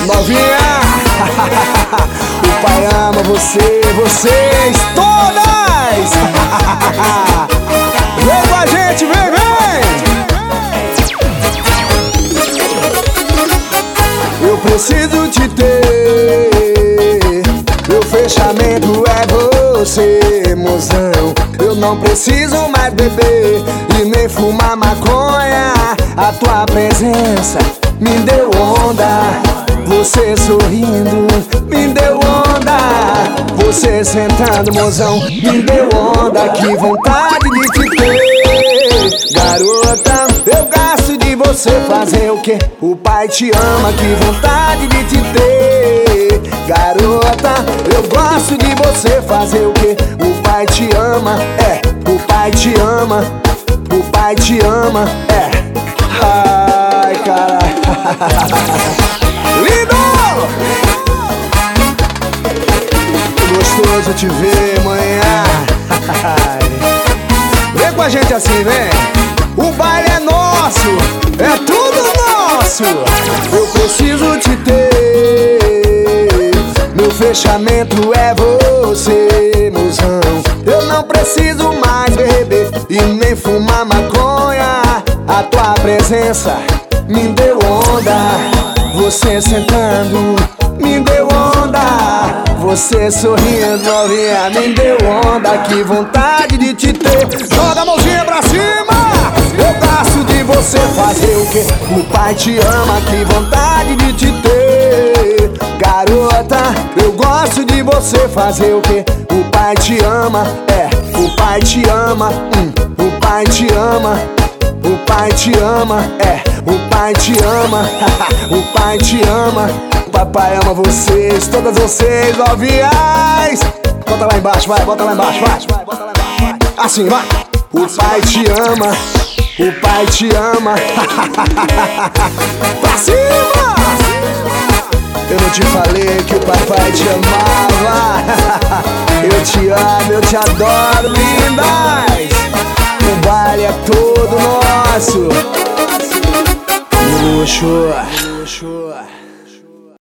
Novinha, o pai ama você, vocês todas. Vem com a gente, vem, vem. Eu preciso te ter, meu fechamento é você, mozão. Eu não preciso mais beber e nem fumar maconha. A tua presença me deu onda, você sorrindo me deu onda, você sentando, mozão, me deu onda. Que vontade de te ter, garota. Eu gosto de você, fazer o quê? O pai te ama. Que vontade de te ter, garota. Eu gosto de você, fazer o quê? O pai te ama, o pai te ama, o pai te ama, Ai, caralho. Lindo! Gostoso te ver, manhã. Vem com a gente assim, vem. O baile é nosso, é tudo nosso. Eu preciso te ter, meu fechamento é você, mozão. Eu não preciso mais beber e nem fumar maconha. A tua presença me deu onda, você sentando me deu onda, você sorrindo, novinha, me deu onda. Que vontade de te ter, joga a mãozinha pra cima. Eu gosto de você, fazer o quê? O pai te ama. Que vontade de te ter, garota. Eu gosto de você, fazer o quê? O pai te ama, o pai te ama, o pai te ama. O pai te ama, o pai te ama, o pai te ama. O papai ama vocês, todas vocês, novinhas. Bota lá embaixo, vai, bota lá embaixo, vai. Assim, vai. O pai te ama, o pai te ama. Pra cima! Eu não te falei que o papai te amava. Eu te amo, eu te adoro, lindas. O baile é todo nosso. Luxo.